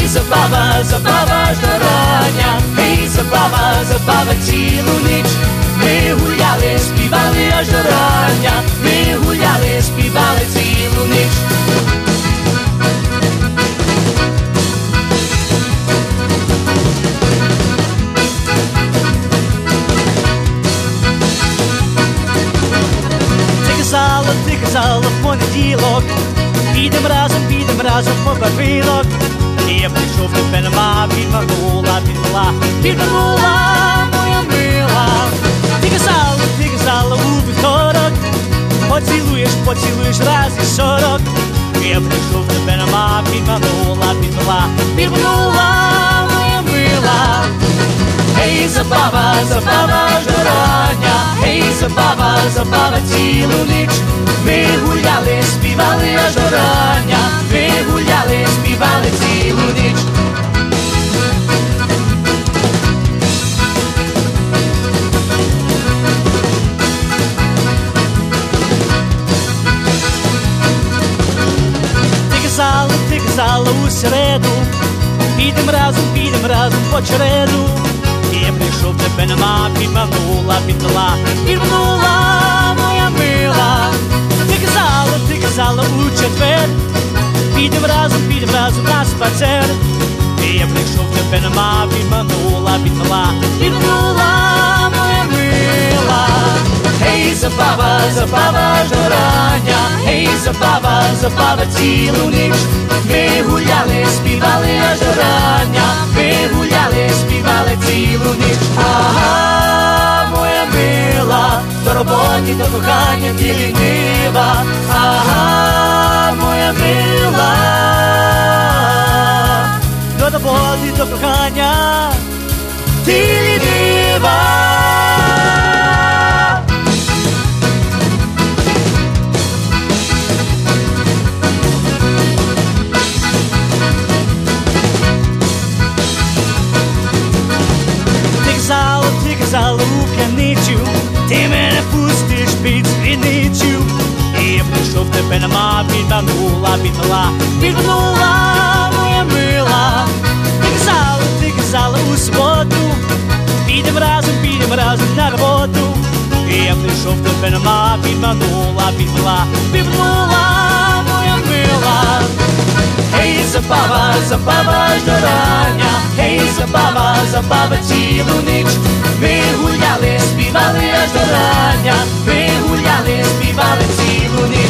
забава ждорання, гей, забава цілу ніч. Ми гуляли, співали аж до рання, ми гуляли, співали цілу ніч. Ти казала в понеділок, підем разом по барвінок. І я прийшов, тебе нема, підманула моя мила. Ти казала у вівторок, поцілуєш раз і 40. І я прийшов, тебе нема, підманула моя мила. Гей, забава ждорання, гей, забава цілу ніч. Ми гуляли, співали аж до рання, ми гуляли, співали цілу ніч. Ти казала у середу, підем разом по череду. І я прийшов, тебе нема, підманула моя мила. Ти казала у четвер, підем разом на спацер. І я прийшов, тебе нема, підманула моя мила. Гей, забава ждорання, гей, забава цілу ніч. Ми гуляли, співали аж до рання, ми гуляли, співали цілу ніч. Ага, моя мила, до роботи, до кохання ти лінива. Ага, моя мила, до роботи, до кохання ти лінива. Ти казала у п'яницю, ти мене пустиш під спідницю. І я прийшов, тебе нема, підманула моя мила. Ти казала у суботу, підем разом на роботу. І я прийшов, тебе нема, підманула моя мила. Гей, забава ждорання, гей, забава цілу ніч. Ми гуляли, співали аж до рання, ми гуляли, співали цілу ніч.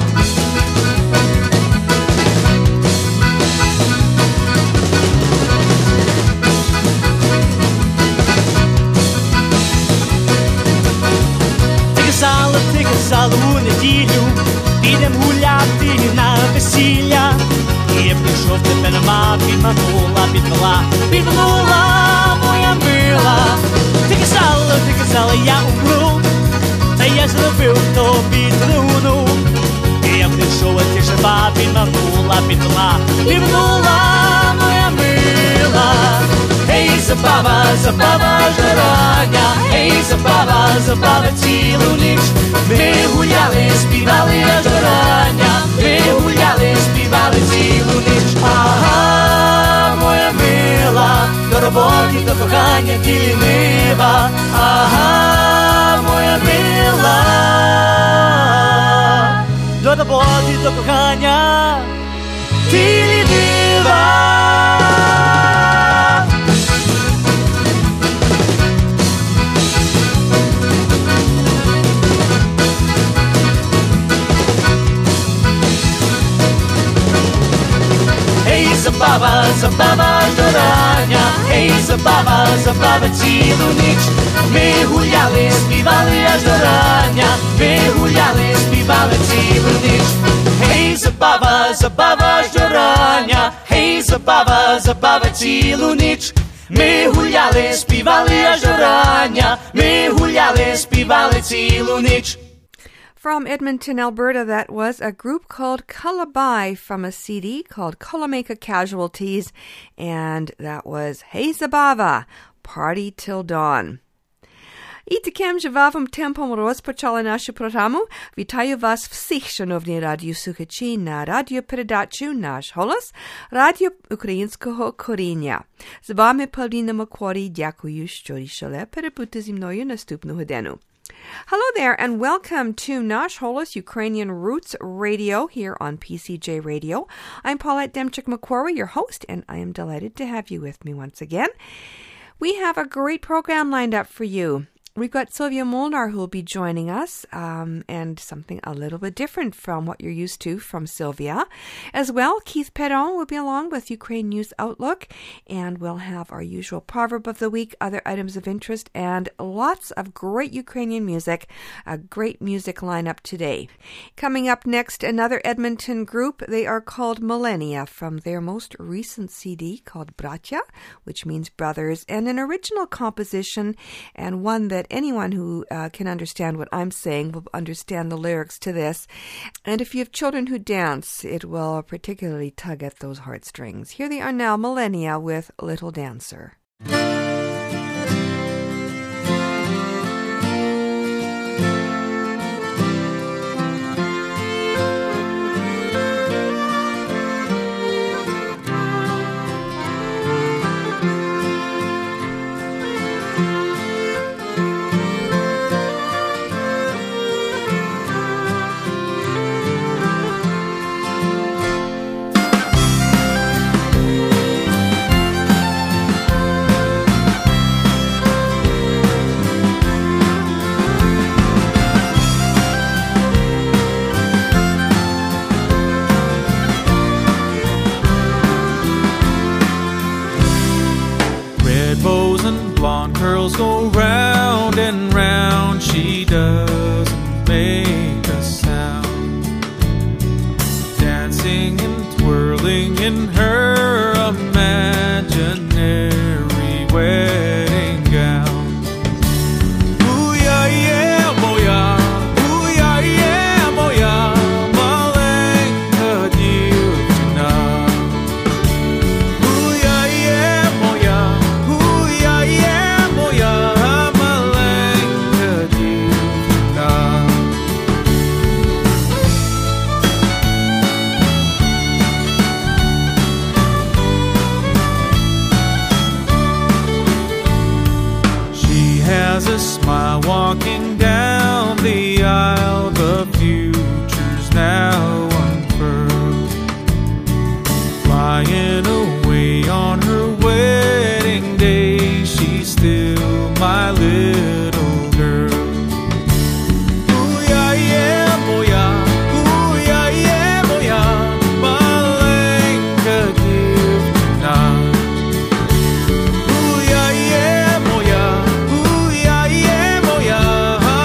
Ти казала у неділю, підем гуляти на весілля. І я прийшов, тебе нема, підманула моя мила. Ти казала, я умру, та я зробив тобі труну. І я прийшов, а ти жива, підманула моя мила. Гей, забава ждорання, гей, забава цілу ніч. Ми гуляли, співали аж до рання, ми гуляли, співали цілу ніч. Ага, моя мила, до роботи, до кохання ти лінива. Ага, моя мила, до роботи, до кохання ти лінива. Забава ждорання, гей, забава цілу ніч. Ми гуляли, співали аж до рання, ми гуляли, співали цілу ніч. Гей, забава ждорання, гей, забава цілу ніч. Ми гуляли, співали аж до рання, ми гуляли, співали цілу ніч. From Edmonton, Alberta, that was a group called Calabai from a CD called Colomeka Casualties, and that was Hey Zabava, Party Till Dawn. І таким жвавим темпом розпочали нашу програму. Вітаю вас всіх, шановні радіослухачі, на радіопередачу «Наш голос» Радіо Українського коріння. З вами Павліна Макворі. Дякую, що рішили перебути зі мною наступну годину. Hello there and welcome to Nash Holos Ukrainian Roots Radio here on PCJ Radio. I'm Paulette Demchik-Macquarie, your host, and I am delighted to have you with me once again. We have a great program lined up for you. We've got Sylvia Molnar who will be joining us, and something a little bit different from what you're used to from Sylvia. As well, Keith Perron will be along with Ukraine News Outlook, and we'll have our usual proverb of the week, other items of interest, and lots of great Ukrainian music, a great music lineup today. Coming up next, another Edmonton group. They are called Millennia from their most recent CD called Bratya, which means brothers, and an original composition and one that anyone who can understand what I'm saying will understand the lyrics to this. And if you have children who dance, it will particularly tug at those heartstrings. Here they are now, Millennia with Little Dancer. Blonde curls go round and round. She doesn't make a sound. Dancing and twirling in her imaginary wedding gown. Ooh yeah yeah moya, ooh yeah yeah moya, malenka dівчина. Ooh yeah yeah moya. A smile walking down the aisle, the future's now unfurled, flying away on her wedding day. She's still my little girl. Ooh yeah yeah moya, ooh yeah yeah moya, malenka dівчина. Ooh yeah yeah moya.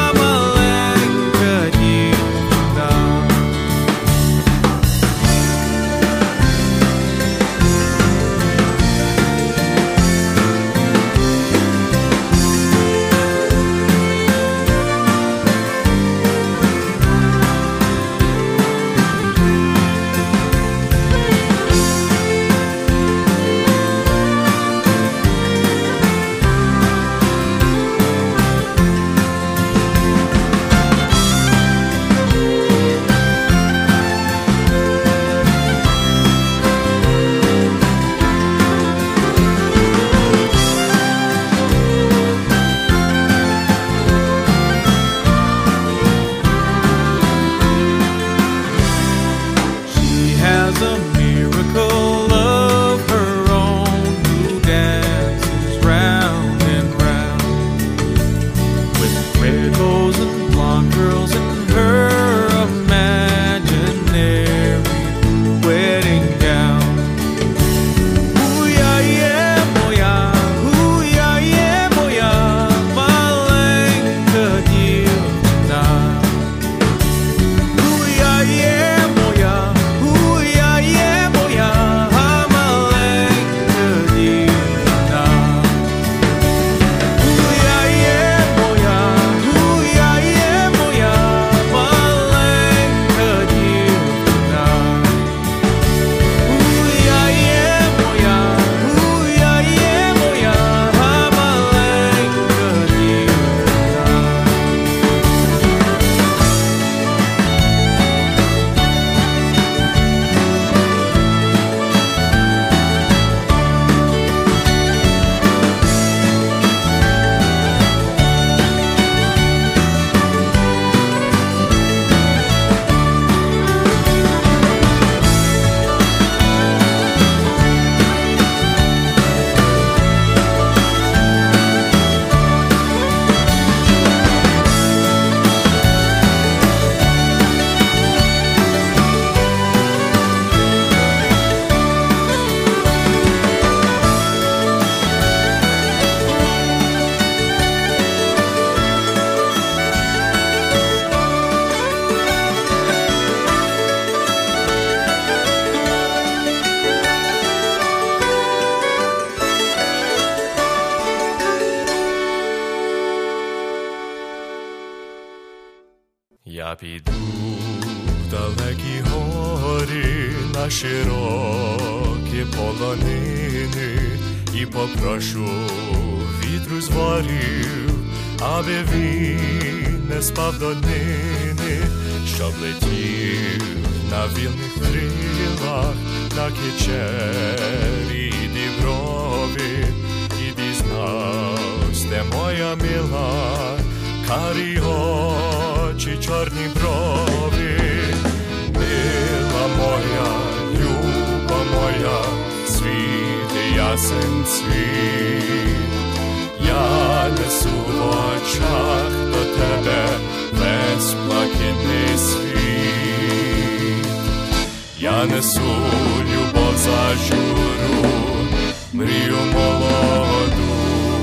Я піду в далекі гори, на широкі полонини і попрошу вітру з ворів, аби він не спав до нини, щоб летів на вільних крилах, на кичері і діброві, і дізнавсь, де моя мила, карі очі, чорні брови. Мила моя, люба моя, світ ясен цвіт, я несу в очах до тебе весь блакитний світ. Я несу любов зажуру, мрію молоду,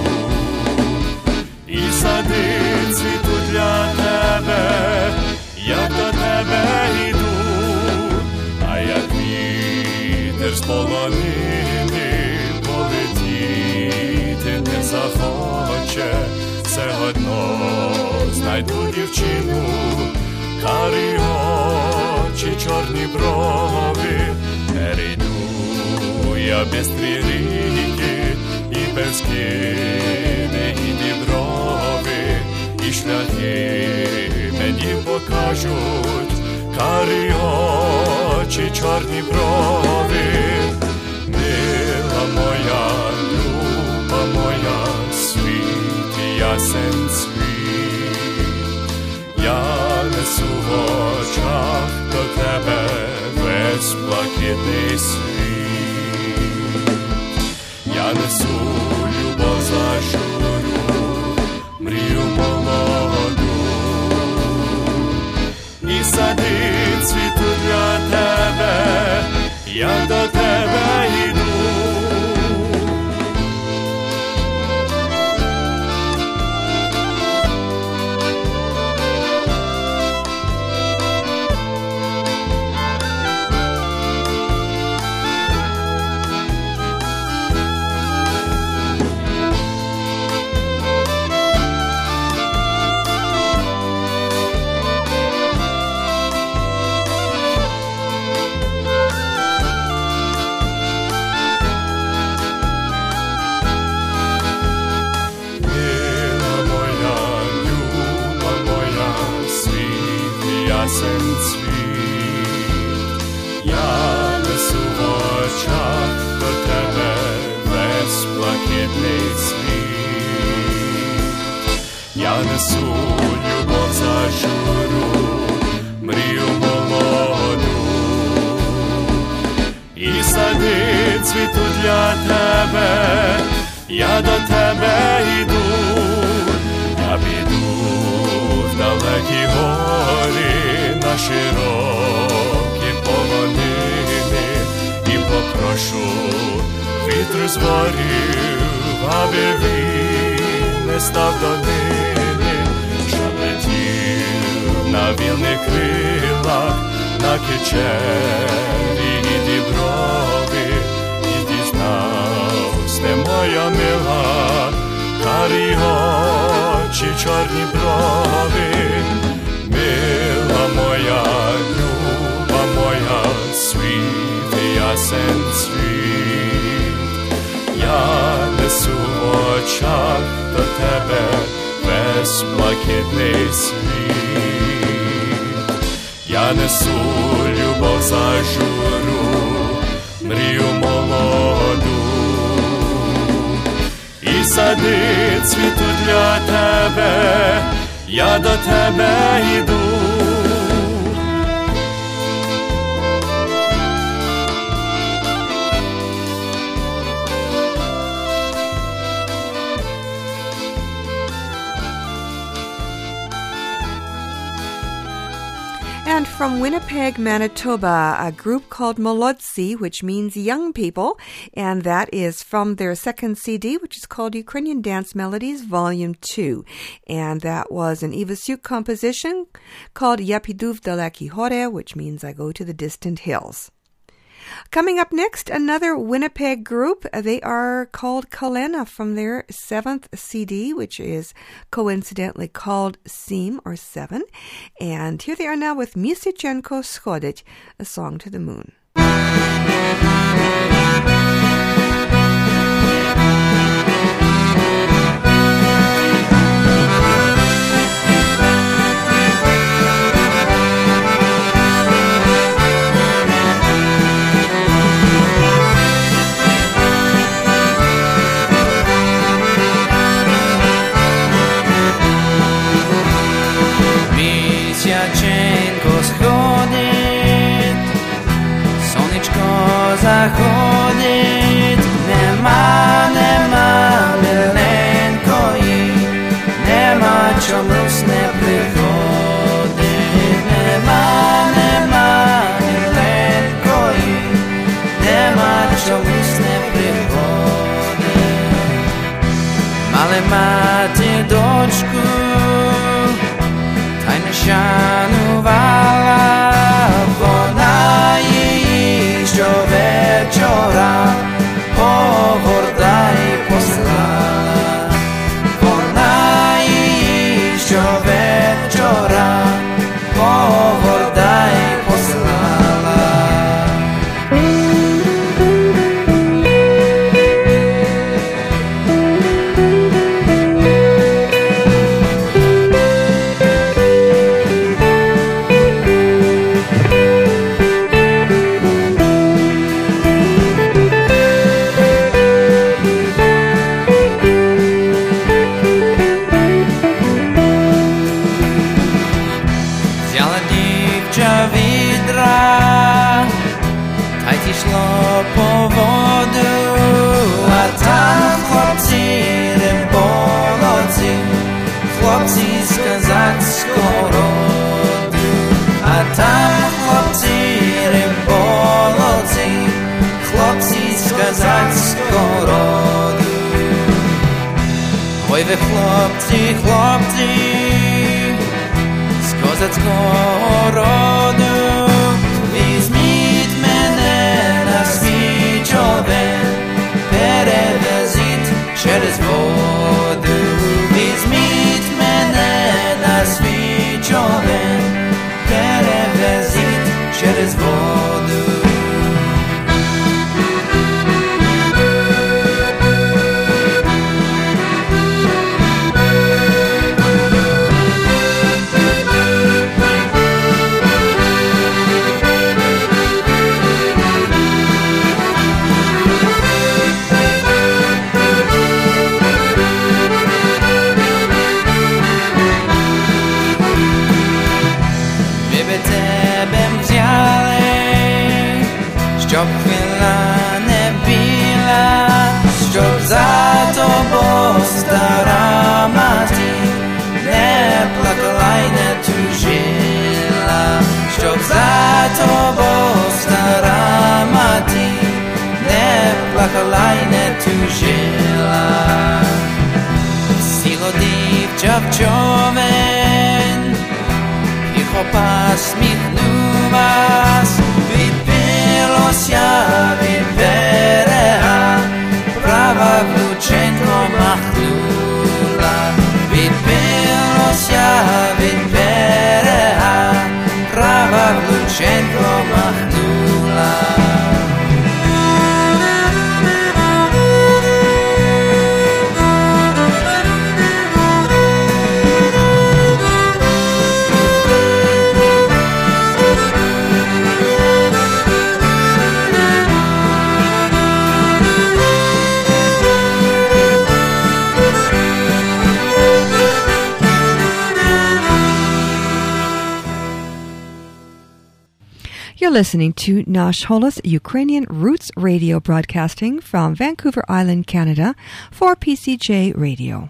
і сади цвіту для тебе, як до тебе йду, а як вітер з полонини полетіти не захоче, все одно знайду дівчину, карі очі, чорні брови. Перейду я бистрі ріки і безкини, і діброви, і шляхи мені покажуть, карі очі, чорні брови. Мила моя, люба моя, світ ясен цвіт, я несу в очах до тебе весь блакитний світ. Я несу любов зажуру, мрію молоду, і сади цвіту для тебе, я до тебе йду. Ясен цвіт, я несу в очах до тебе весь блакитний світ. Я несу любов зажуру, мрію молоду, і сади цвіту для тебе, я до тебе йду. Я піду в далекі гори, на широкі полонини, і попрошу вітру з ворів, аби він не став до нини, щоб летів на вільних крилах, на кичері і діброві, і дізнавсь, де моя мила, карі очі, чорні брови. Мила моя, люба моя, світ ясен цвіт, я несу в очах до тебе весь блакитний світ. Я несу любов зажуру, мрію молоду, і сади цвіту для тебе, я до тебе йду. And from Winnipeg, Manitoba, a group called Molodsi, which means young people, and that is from their second CD, which is called Ukrainian Dance Melodies, Volume 2. And that was an Ivasuk composition called Я піду в далекі гори, which means I go to the distant hills. Coming up next, another Winnipeg group. They are called Kalena from their 7th CD, which is coincidentally called Seam or 7. And here they are now with Musicenko Schodit, a song to the moon. Заходить, нема миленької, нема чомусь не приходить, нема миленької, нема чомусь не приходить. Мали мати дочку, та й не шанувала, вона її щовечора погорда й послала, вона її щовечора погорда й послала. Пішло по воду, а там хлопці риболовці, хлопці з козацького роду, а там хлопці риболовці, хлопці з козацького роду. Ой ви хлопці, хлопці, з козацького роду, візьміть мене на свій човен, перевезіть через воду, візьміть мене на свій човен, перевезіть через воду. Щоб хвила не біла, щоб за тобою стара мати не плакала й не тужила, щоб за тобою стара мати не плакала й не тужила. Сіло дівча в човен, тихо посміхнулась, відбилося від берега, права Ключенко махнула, відбилося від берега, права Ключенко махнула. You're listening to Nash Holos Ukrainian Roots Radio, broadcasting from Vancouver Island, Canada, for PCJ Radio.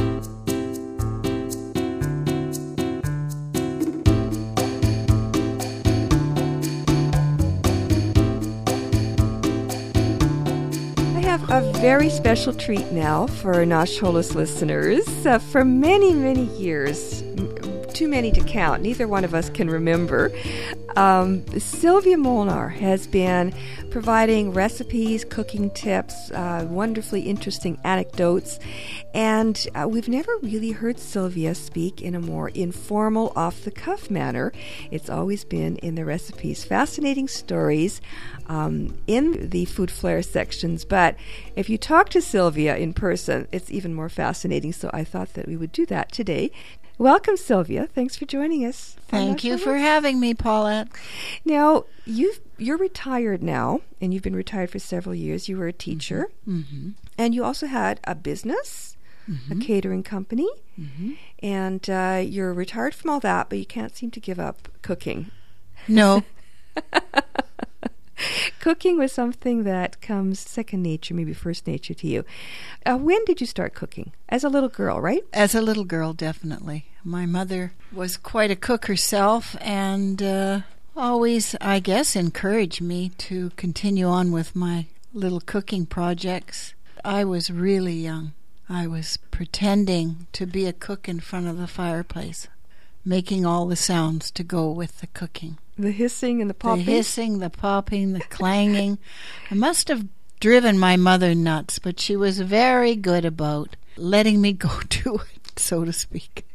I have a very special treat now for Nash Holos listeners. For many, many years, too many to count. Neither one of us can remember. Sylvia Molnar has been providing recipes, cooking tips, wonderfully interesting anecdotes, and we've never really heard Sylvia speak in a more informal, off-the-cuff manner. It's always been in the recipes, fascinating stories in the Food Flair sections, but if you talk to Sylvia in person, it's even more fascinating, so I thought that we would do that today. Welcome, Sylvia. Thanks for joining us. Thank you for having me, Paulette. Now, you're retired now, and you've been retired for several years. You were a teacher, and you also had a business, a catering company, and you're retired from all that, but you can't seem to give up cooking. No. Cooking was something that comes second nature, maybe first nature to you. When did you start cooking? As a little girl, right? As a little girl, definitely. My mother was quite a cook herself and always, I guess, encouraged me to continue on with my little cooking projects. I was really young. I was pretending to be a cook in front of the fireplace, making all the sounds to go with the cooking. The hissing and the popping? The hissing, the popping, the clanging. I must have driven my mother nuts, but she was very good about letting me go to it, so to speak.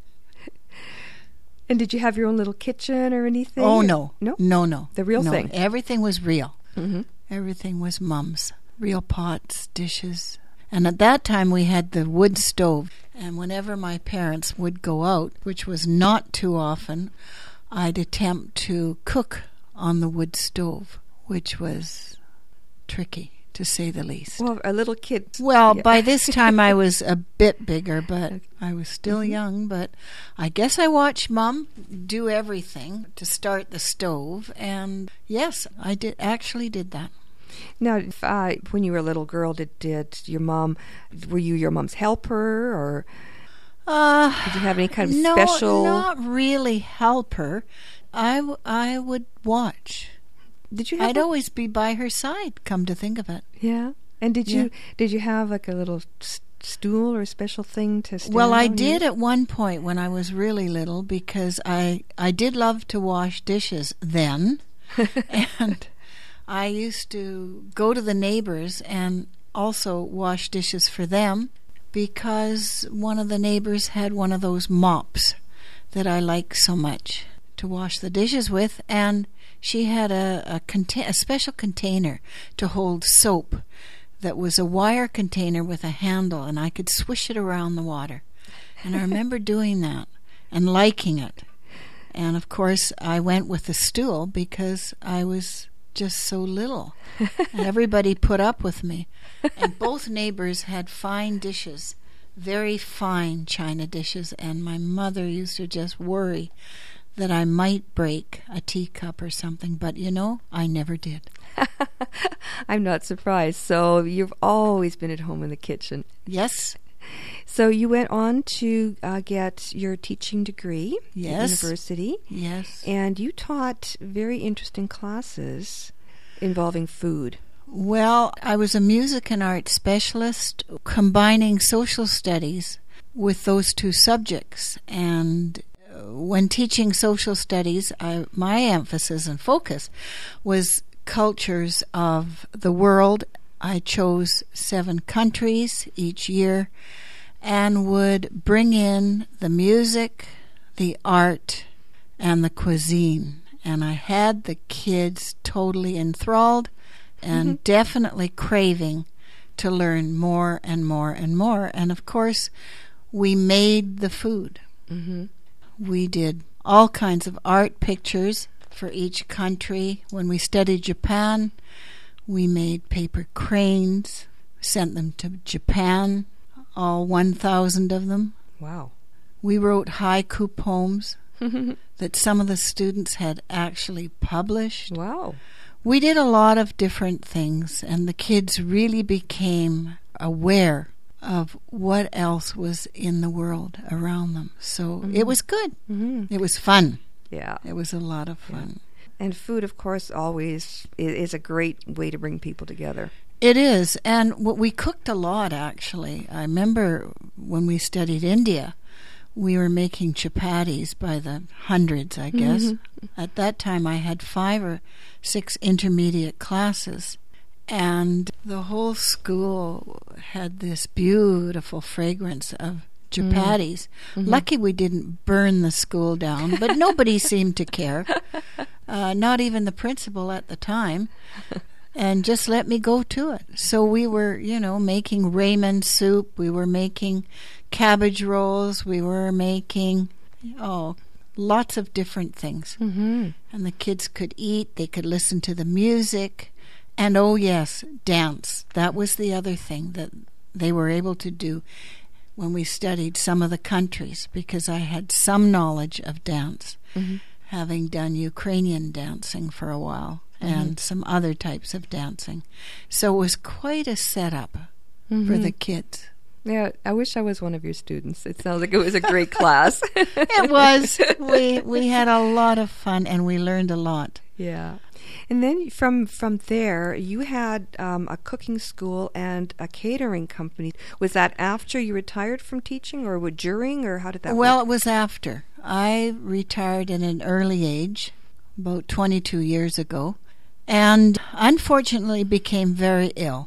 And did you have your own little kitchen or anything? Oh, no. No? No. The real thing? Everything was real. Everything was Mum's. Real pots, dishes. And at that time we had the wood stove. And whenever my parents would go out, which was not too often, I'd attempt to cook on the wood stove, which was tricky, to say the least. Well, a little kid. Well, by this time I was a bit bigger, but I was still young. But I guess I watched Mum do everything to start the stove. And yes, I actually did that. Now, when you were a little girl, did your mom, were you your mom's helper, or did you have any kind of special? No, not really helper. I would watch. Did you have? I'd always be by her side. Come to think of it. Yeah. And did you have like a little stool or a special thing to stand Well, I on did at one point when I was really little, because I did love to wash dishes then, and I used to go to the neighbors and also wash dishes for them, because one of the neighbors had one of those mops that I like so much to wash the dishes with, and she had a special container to hold soap that was a wire container with a handle, and I could swish it around the water. And I remember doing that and liking it. And of course I went with the stool because I was just so little, and everybody put up with me. And both neighbors had fine dishes, very fine china dishes, and my mother used to just worry that I might break a teacup or something, but I never did. I'm not surprised. So you've always been at home in the kitchen. Yes. So you went on to get your teaching degree at university. Yes. And you taught very interesting classes involving food. Well, I was a music and art specialist, combining social studies with those two subjects. And when teaching social studies, my emphasis and focus was cultures of the world. I chose 7 countries each year and would bring in the music, the art, and the cuisine. And I had the kids totally enthralled and definitely craving to learn more and more and more. And of course, we made the food. We did all kinds of art pictures for each country. When we studied Japan, we made paper cranes, sent them to Japan, all 1,000 of them. Wow. We wrote haiku poems that some of the students had actually published. Wow. We did a lot of different things, and the kids really became aware of what else was in the world around them. So it was good. It was fun. Yeah. It was a lot of fun. And food, of course, always is a great way to bring people together. It is. And we cooked a lot, actually. I remember when we studied India, we were making chapatis by the hundreds, I guess. At that time, I had 5 or 6 intermediate classes, and the whole school had this beautiful fragrance of chapatis. Lucky we didn't burn the school down, but nobody seemed to care, not even the principal at the time, and just let me go to it. So we were, making ramen soup, we were making cabbage rolls, we were making, lots of different things. And the kids could eat, they could listen to the music, and oh yes, dance. That was the other thing that they were able to do when we studied some of the countries, because I had some knowledge of dance, having done Ukrainian dancing for a while and some other types of dancing. So it was quite a setup for the kids. Yeah, I wish I was one of your students. It sounds like it was a great class. It was. We had a lot of fun, and we learned a lot. Yeah. And then from there, you had a cooking school and a catering company. Was that after you retired from teaching, or during, or how did that work? Well, it was after. I retired at an early age, about 22 years ago, and unfortunately became very ill.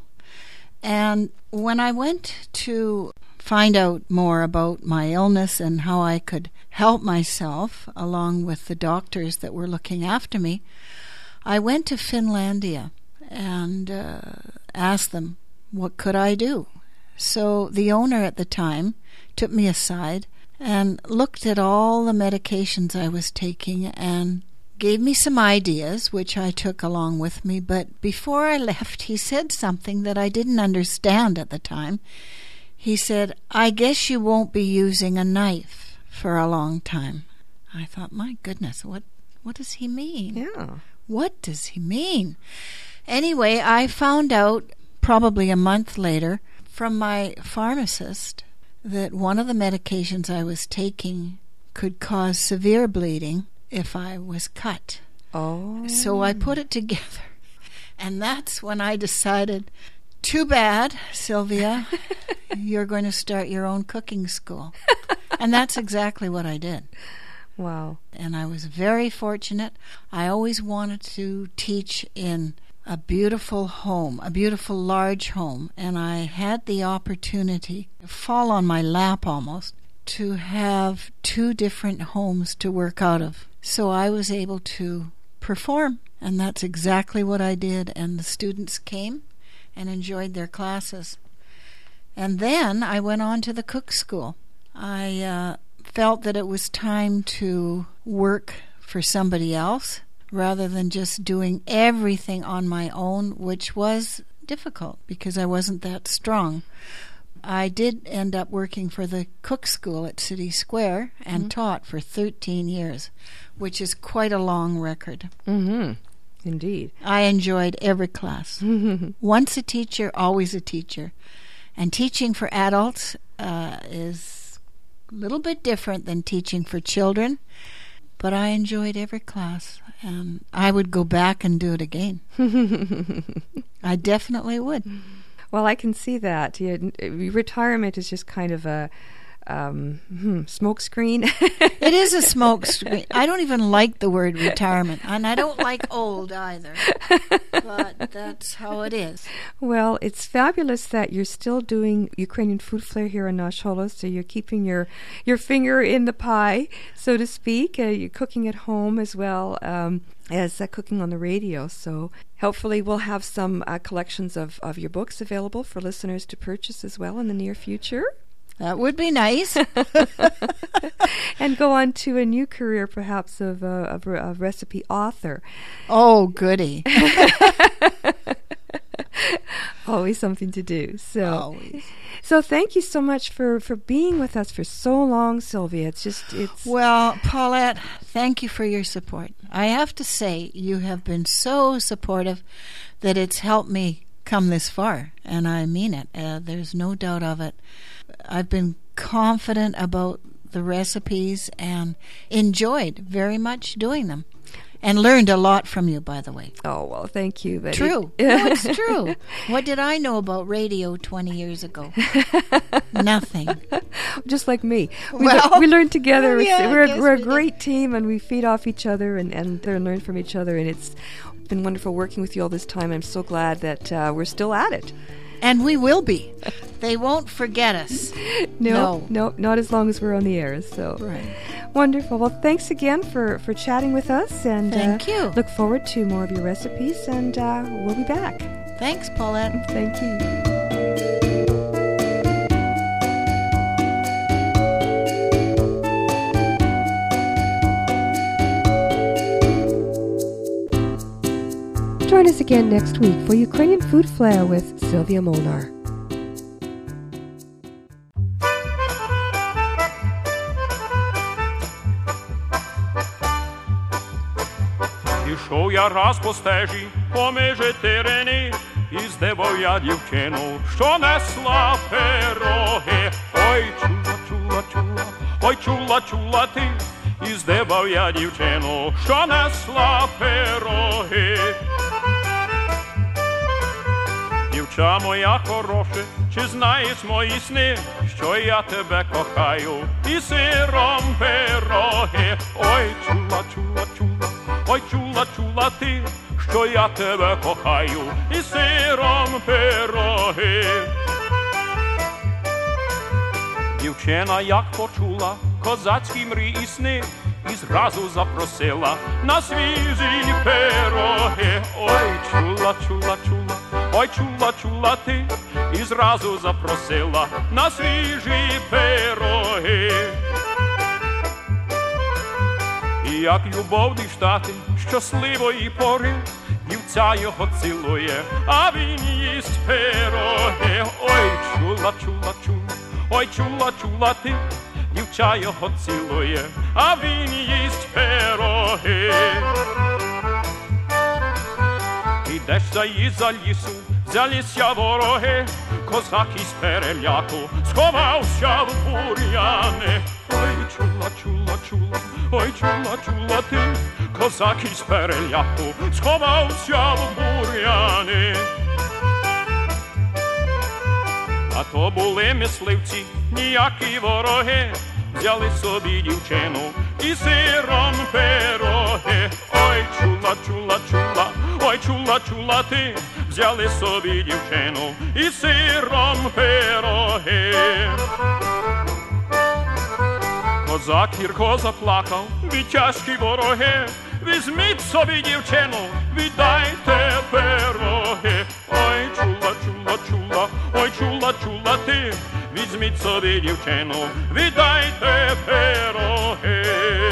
And when I went to find out more about my illness and how I could help myself, along with the doctors that were looking after me, I went to Finlandia and asked them, what could I do? So the owner at the time took me aside and looked at all the medications I was taking and gave me some ideas, which I took along with me. But before I left, he said something that I didn't understand at the time. He said, I guess you won't be using a knife for a long time. I thought, my goodness, what does he mean? Yeah. What does he mean? Anyway, I found out probably a month later from my pharmacist that one of the medications I was taking could cause severe bleeding if I was cut. Oh. So I put it together. And that's when I decided, too bad, Sylvia, you're going to start your own cooking school. And that's exactly what I did. Wow. And I was very fortunate. I always wanted to teach in a beautiful home, a beautiful large home, and I had the opportunity to fall on my lap almost to have 2 different homes to work out of. So I was able to perform, and that's exactly what I did, and the students came and enjoyed their classes. And then I went on to the cook school. I felt that it was time to work for somebody else rather than just doing everything on my own, which was difficult because I wasn't that strong. I did end up working for the cook school at City Square and taught for 13 years, which is quite a long record. Indeed. I enjoyed every class. Once a teacher, always a teacher. And teaching for adults is a little bit different than teaching for children, but I enjoyed every class, and I would go back and do it again. I definitely would. Well, I can see that. Retirement is just kind of a smoke screen. It is a smoke screen. I don't even like the word retirement, and I don't like old either. But that's how it is. Well, it's fabulous that you're still doing Ukrainian Food Flair here in Nash Holos, so you're keeping your finger in the pie, so to speak. You're cooking at home as well as cooking on the radio. So hopefully we'll have some collections of your books available for listeners to purchase as well in the near future. That would be nice. And go on to a new career, perhaps, of a recipe author. Oh, goody. Always something to do. Always. So thank you so much for being with us for so long, Sylvia. Well, Paulette, thank you for your support. I have to say, you have been so supportive that it's helped me come this far, and I mean it. There's no doubt of it. I've been confident about the recipes and enjoyed very much doing them. And learned a lot from you, by the way. Oh, well, thank you, Betty. True. No, it's true. What did I know about radio 20 years ago? Nothing. Just like me. Well, we learn together. yeah, I We're guess a we did. great team, and we feed off each other and learn from each other. And it's been wonderful working with you all this time. I'm so glad that we're still at it. And we will be. They won't forget us. No, not as long as we're on the air. So Right. wonderful. Well, thanks again for chatting with us. And Thank you. Look forward to more of your recipes, and we'll be back. Thanks, Paulette. Thank you. Join us again next week for Ukrainian Food Flair with Sylvia Molnar. Ішов я раз по стежі, поміж терени, і здивав я дівчину, що несла пироги. Ой, чула, чула, чула, ой, чула, чула ти, і здивав я дівчину, що несла пироги. Дівча моя хороша, чи знаєш мої сни, що я тебе кохаю, і сиром пироги. Ой, чула, чула, чула, ой, чула, чула ти, що я тебе кохаю, і сиром пироги. Дівчина як почула козацькі мрії сни, і зразу запросила на свіжі пироги. Ой, чула, чула, чула, ой, чула, чула ти, і зразу запросила на свіжі пироги. І як любов діждати щасливої пори, дівця його цілує, а він їсть пироги. Ой, чула, чула, чула, ой, чула, чула ти, дівча його цілує, а він їсть пироги. Ідеш за лісу, взялися вороги, козак із переляку сховався в бур'яни. Ой, чула, чула, чула, ой, чула, чула ти, козак із переляку сховався в бур'яни. А то були мисливці, ніякі вороги, взяли собі дівчину і сиром пироги. Ой, чула, чула, чула, ой, чула, чула ти, взяли собі дівчину і сиром пироги. Козак гірко заплакав від тяжкі вороги, візьміть собі дівчину, віддайте пироги. Ой, чула, чула, чула, ой, чула, чула ти, візьміть собі дівчину, віддайте пироги.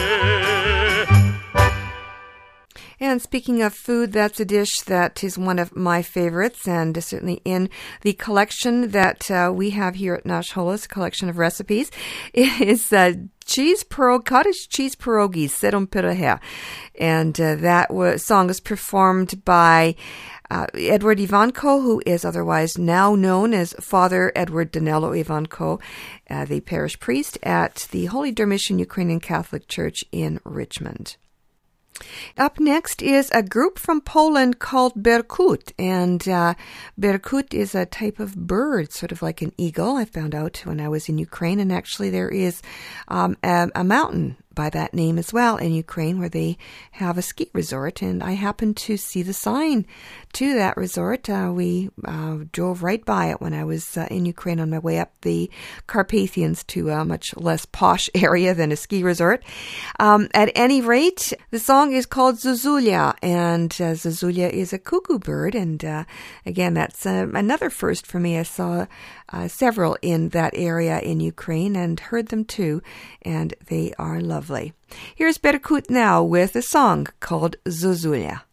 And speaking of food, that's a dish that is one of my favorites, and certainly in the collection that we have here at Nash Holos, collection of recipes, is cottage cheese pierogies, serum pirohe. And that song is performed by Edward Ivanko, who is otherwise now known as Father Edward Danilo Ivanko, the parish priest at the Holy Dormition Ukrainian Catholic Church in Richmond. Up next is a group from Poland called Berkut, and Berkut is a type of bird, sort of like an eagle. I found out when I was in Ukraine, and actually there is a mountain by that name as well in Ukraine where they have a ski resort, and I happened to see the sign to that resort. We drove right by it when I was in Ukraine on my way up the Carpathians to a much less posh area than a ski resort. At any rate, the song is called Zuzulya, and Zuzulya is a cuckoo bird, and again, that's another first for me. I saw several in that area in Ukraine and heard them too, and they are lovely. Here's Berkut now with a song called Zuzulya.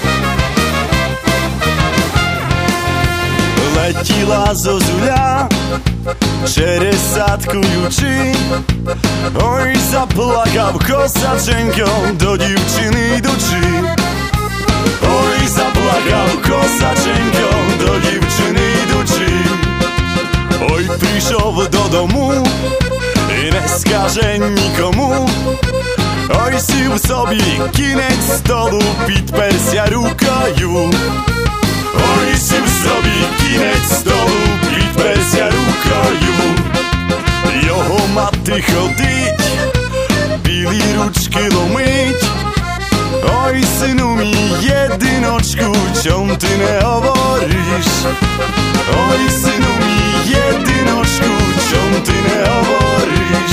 Летіла зозуля через садкуючи, ой, заплакав косаченько, до дівчини йдучи. Ой, заплакав косаченько, до дівчини йдучи. Ой, прийшов додому і не скаже нікому. Ой, сів собі кінець столу, підперся рукою. Ой, сів собі кінець столу, підперся рукою. Його мати ходить, білі ручки ломить. Ой, сину мій, єдиночку, чом ти не говориш? Ой, сину мій, єдиночку, чом ти не говориш?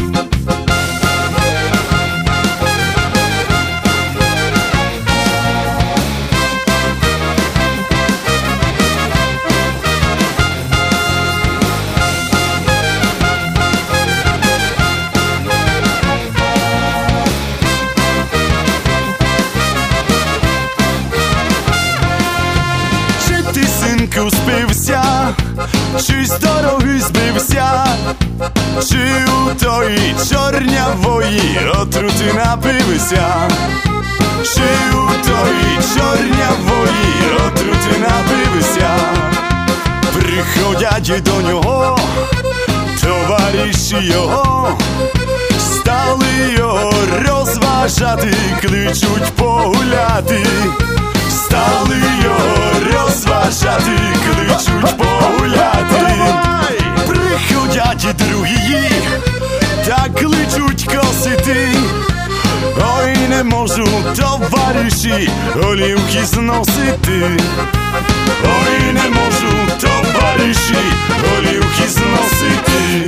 Спився, чи з дороги збився, чи у тої чорнявої отрути напився, чи у тої чорнявої отрути напився. Приходять до нього товариші його, стали його розважати, кличуть погуляти. Стали його розважати, кличуть погуляти. Приходять другі, та кличуть косити. Ой, не можу, товариші, голівки зносити. Ой, не можу, товариші, голівки зносити.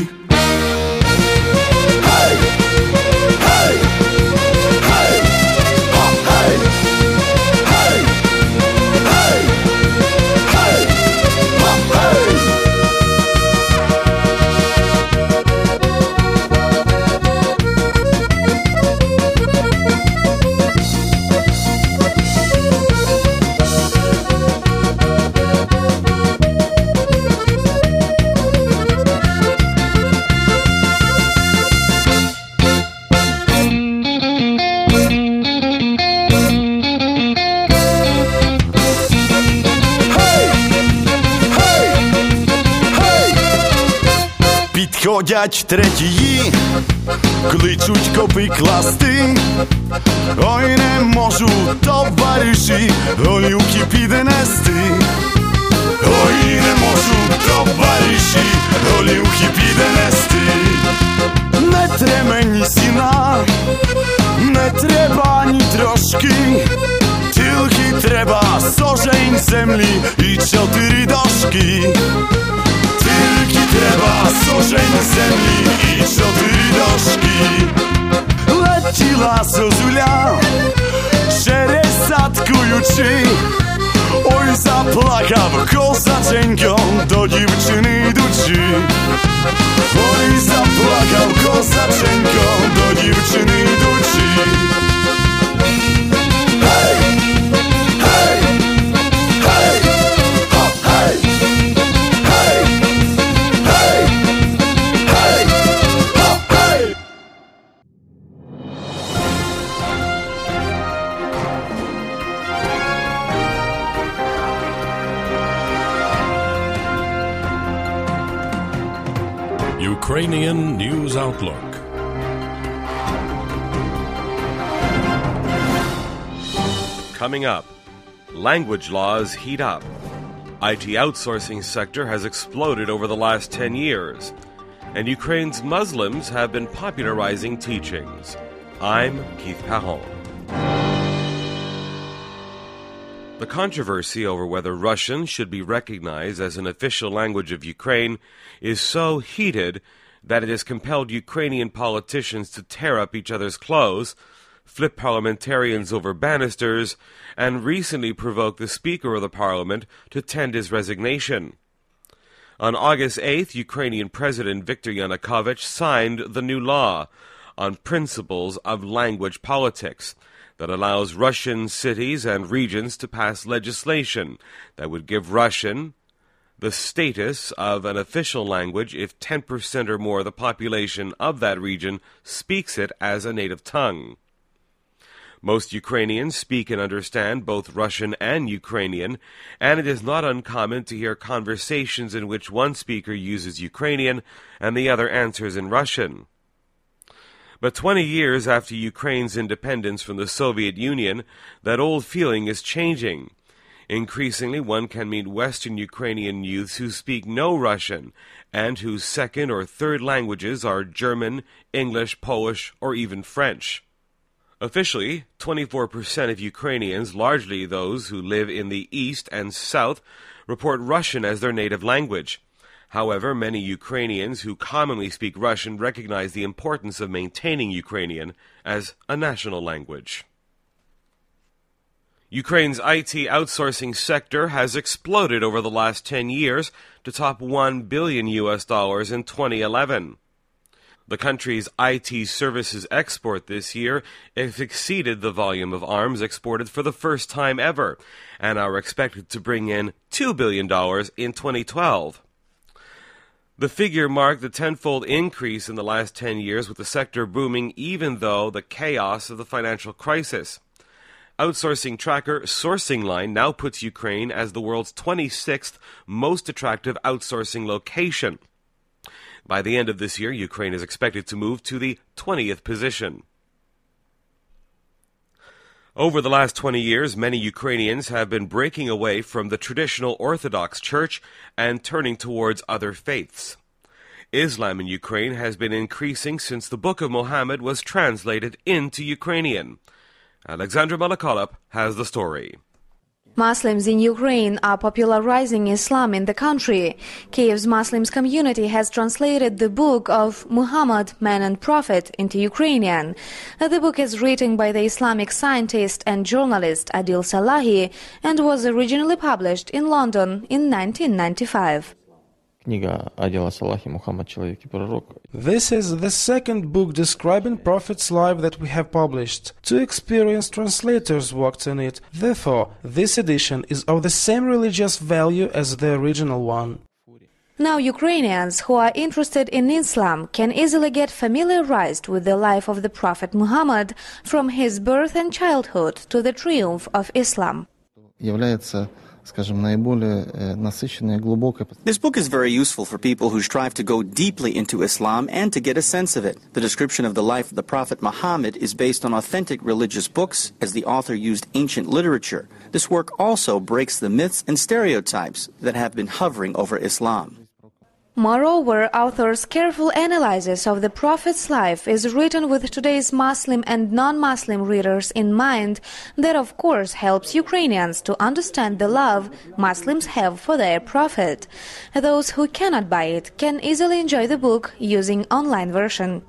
Хей! Хей! Хей! Хей! Ходять третії, кличуть копи класти. Ой, не можу, товариші, голівки піднести. Ой, не можу, товариші, голівки піднести. Не треба мені сіна, не треба ні трошки, тільки треба сожень землі і 4 дошки. Тільки треба сожень землі і 4 дошки. Летіла зозуля, через садкуючи. Ой, заплакав косаченько, до дівчини йдучи. Ой, заплакав косаченько, до дівчини йдучи. Хей! Хей! Хей! Хоп, хей! Ukrainian News Outlook. Coming up, language laws heat up. IT outsourcing sector has exploded over the last 10 years, and Ukraine's Muslims have been popularizing teachings. I'm Keith Pahon. The controversy over whether Russian should be recognized as an official language of Ukraine is so heated that it has compelled Ukrainian politicians to tear up each other's clothes, flip parliamentarians over banisters, and recently provoked the Speaker of the Parliament to tend his resignation. On August 8th, Ukrainian President Viktor Yanukovych signed the new law on principles of language politics that allows Russian cities and regions to pass legislation that would give Russian the status of an official language if 10% or more of the population of that region speaks it as a native tongue. Most Ukrainians speak and understand both Russian and Ukrainian, and it is not uncommon to hear conversations in which one speaker uses Ukrainian and the other answers in Russian. But 20 years after Ukraine's independence from the Soviet Union, that old feeling is changing. Increasingly, one can meet Western Ukrainian youths who speak no Russian and whose second or third languages are German, English, Polish, or even French. Officially, 24% of Ukrainians, largely those who live in the east and south, report Russian as their native language. However, many Ukrainians who commonly speak Russian recognize the importance of maintaining Ukrainian as a national language. Ukraine's IT outsourcing sector has exploded over the last 10 years to top $1 billion in 2011. The country's IT services export this year has exceeded the volume of arms exported for the first time ever, and are expected to bring in $2 billion in 2012. The figure marked the tenfold increase in the last 10 years, with the sector booming even though the chaos of the financial crisis. Outsourcing tracker SourcingLine now puts Ukraine as the world's 26th most attractive outsourcing location. By the end of this year, Ukraine is expected to move to the 20th position. Over the last 20 years, many Ukrainians have been breaking away from the traditional Orthodox Church and turning towards other faiths. Islam in Ukraine has been increasing since the Book of Muhammad was translated into Ukrainian. Alexandra Malakolop has the story. Muslims in Ukraine are popularizing Islam in the country. Kiev's Muslims community has translated the book of Muhammad, Man and Prophet, into Ukrainian. The book is written by the Islamic scientist and journalist Adil Salahi and was originally published in London in 1995. This is the second book describing Prophet's life that we have published. Two experienced translators worked on it. Therefore, this edition is of the same religious value as the original one. Now Ukrainians who are interested in Islam can easily get familiarized with the life of the Prophet Muhammad from his birth and childhood to the triumph of Islam. This book is very useful for people who strive to go deeply into Islam and to get a sense of it. The description of the life of the Prophet Muhammad is based on authentic religious books, as the author used ancient literature. This work also breaks the myths and stereotypes that have been hovering over Islam. Moreover, author's careful analysis of the Prophet's life is written with today's Muslim and non-Muslim readers in mind. That, of course, helps Ukrainians to understand the love Muslims have for their Prophet. Those who cannot buy it can easily enjoy the book using online version.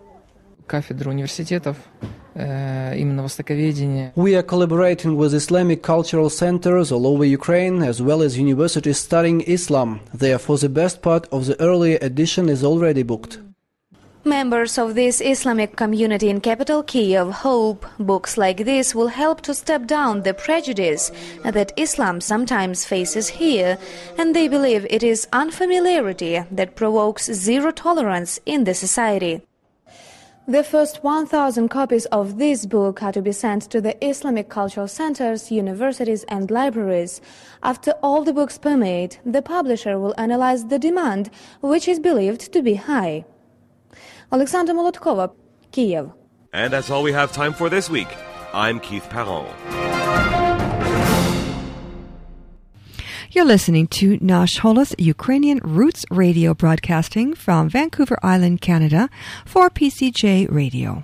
We are collaborating with Islamic cultural centers all over Ukraine, as well as universities studying Islam. Therefore, the best part of the earlier edition is already booked. Members of this Islamic community in capital Kiev hope books like this will help to step down the prejudice that Islam sometimes faces here, and they believe it is unfamiliarity that provokes zero tolerance in the society. The first 1,000 copies of this book are to be sent to the Islamic cultural centers, universities and libraries. After all the books are made, the publisher will analyze the demand, which is believed to be high. Alexandra Molotkova, Kiev. And that's all we have time for this week. I'm Keith Perron. You're listening to Nash Holos Ukrainian Roots Radio, broadcasting from Vancouver Island, Canada, for PCJ Radio.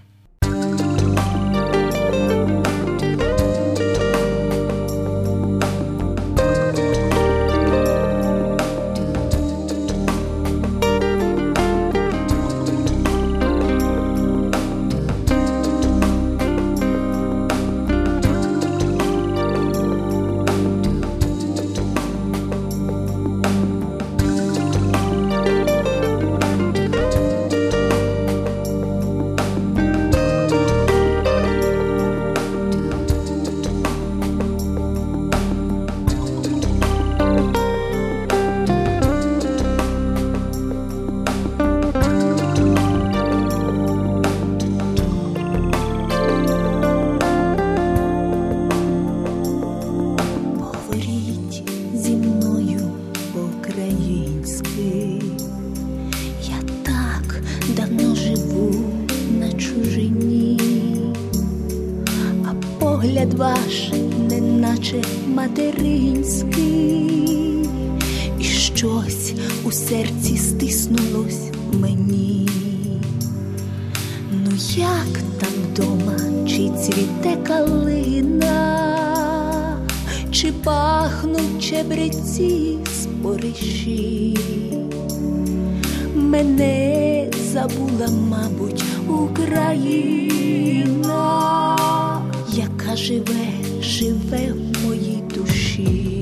погляд ваш, неначе материнський, і щось у серці стиснулось мені. Ну як там дома, чи цвіте калина, чи пахнуть чебреці спориші? Мене забула, мабуть, Україна, яка живе в моїй душі.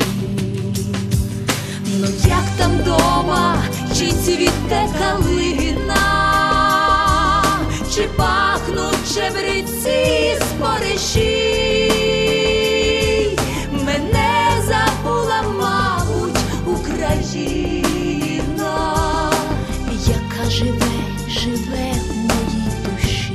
Ну як там дома, чи цвіте калина, чи пахнуть чебреці спориші? Мене забула, мабуть, Україна, яка живе в моїй душі.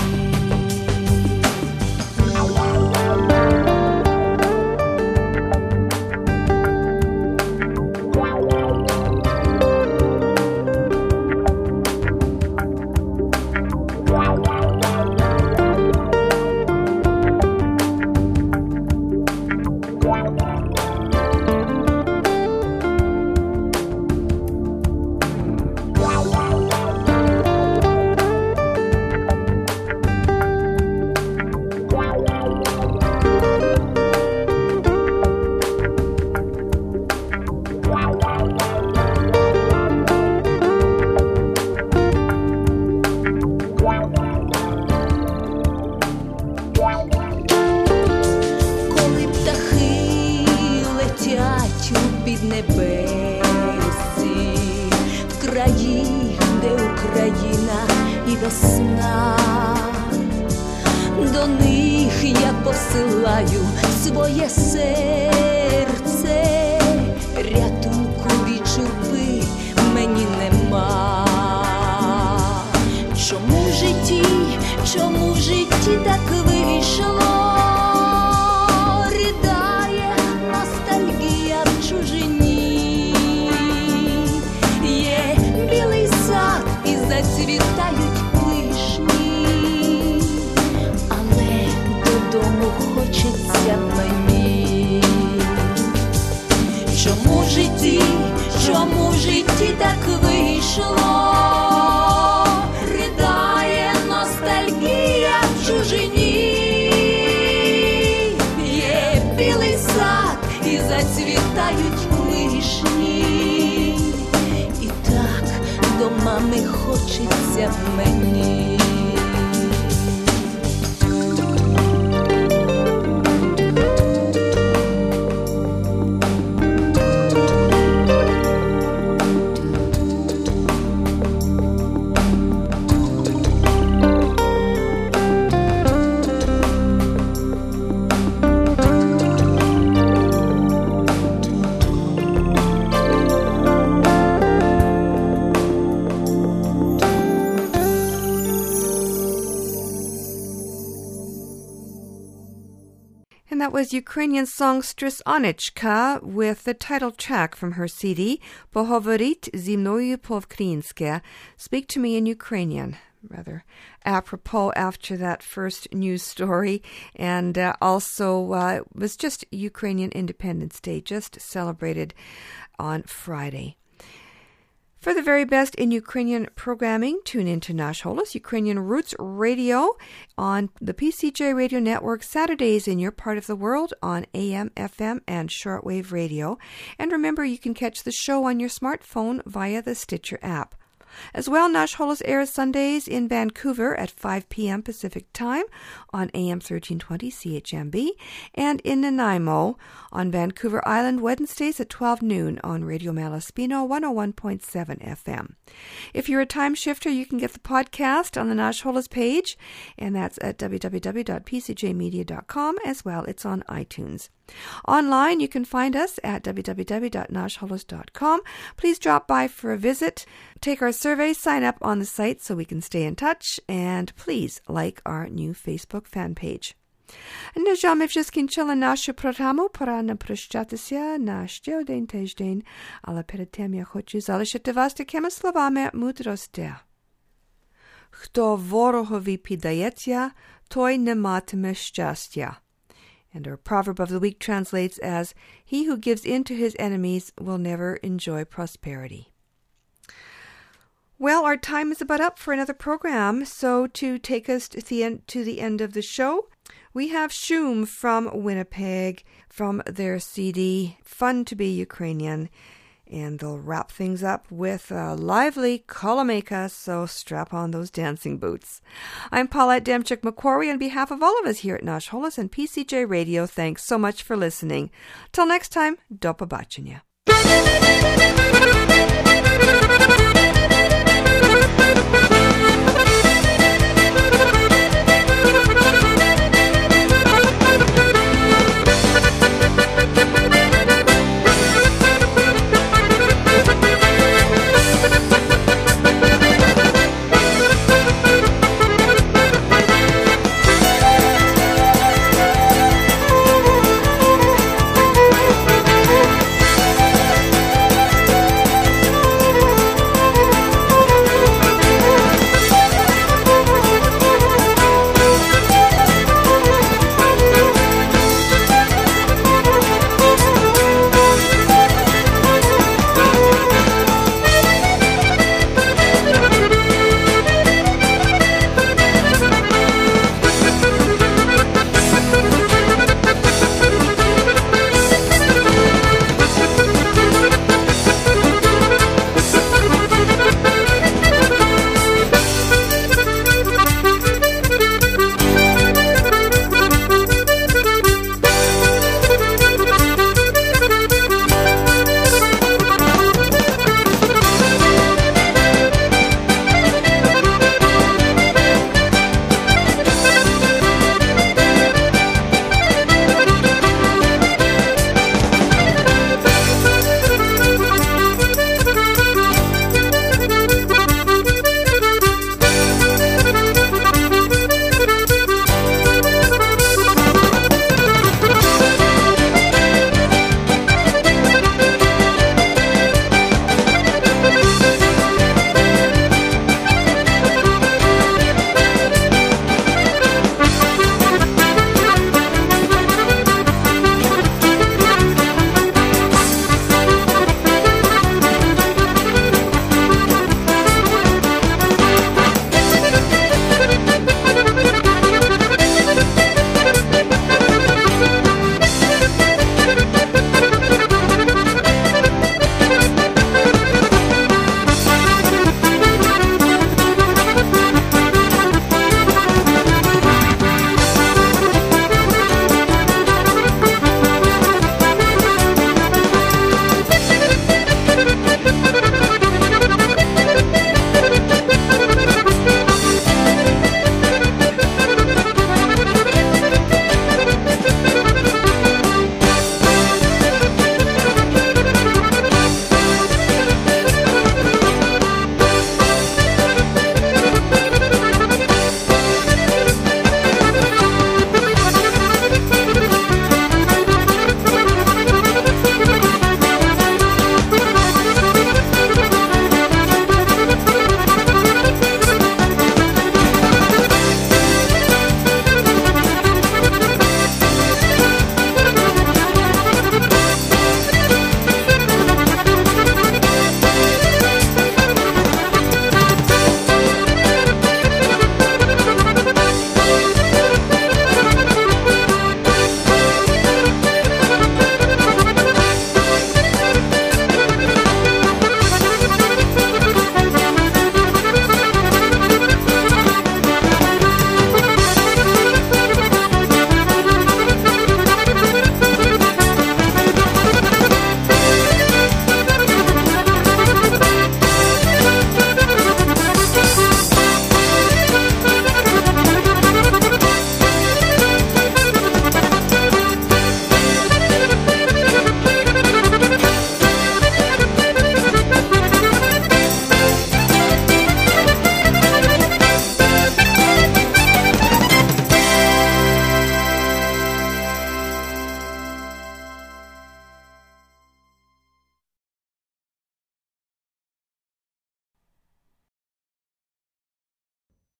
До них я посилаю своє серце, рятунку від журби мені нема. Чому в житті так вийшло? Ридає ностальгія в чужині. Є білий сад і зацвітають вишні, але додому хочеться мені. Чому в житті так вийшло? Ридає ностальгія в чужині. Є білий сад і зацвітають вишні, і так до мами хочеться мені. And that was Ukrainian songstress Anichka with the title track from her CD, Pohovorit zі мною по-українськи, Speak to me in Ukrainian. Rather apropos after that first news story, and also it was just Ukrainian Independence Day, just celebrated on Friday. For the very best in Ukrainian programming, tune in to Nash Holos, Ukrainian Roots Radio on the PCJ Radio Network, Saturdays in your part of the world on AM, FM, and shortwave radio. And remember, you can catch the show on your smartphone via the Stitcher app. As well, Nash Holos airs Sundays in Vancouver at 5 p.m. Pacific Time on AM 1320 CHMB, and in Nanaimo on Vancouver Island Wednesdays at 12 noon on Radio Malaspino 101.7 FM. If you're a time shifter, you can get the podcast on the Nash Holos page, and that's at www.pcjmedia.com. As well, it's on iTunes. Online, you can find us at www.nashholos.com. Please drop by for a visit, take our survey, sign up on the site so we can stay in touch, and please like our new Facebook fan page. На жаль, ми вже скінчили нашу програму, пора нам прощатися на ще один тиждень, але перед тим я хочу залишити вас такими словами мудрості. Хто ворогові піддається, той не матиме щастя. And our proverb of the week translates as, "He who gives in to his enemies will never enjoy prosperity." Well, our time is about up for another program, so to take us to the end of the show, we have Shum from Winnipeg from their CD, Fun to Be Ukrainian, and they'll wrap things up with a lively Kolomeka, so strap on those dancing boots. I'm Paulette Demchuk-McQuarrie on behalf of all of us here at Nash Holos and PCJ Radio. Thanks so much for listening. Till next time, do побачення.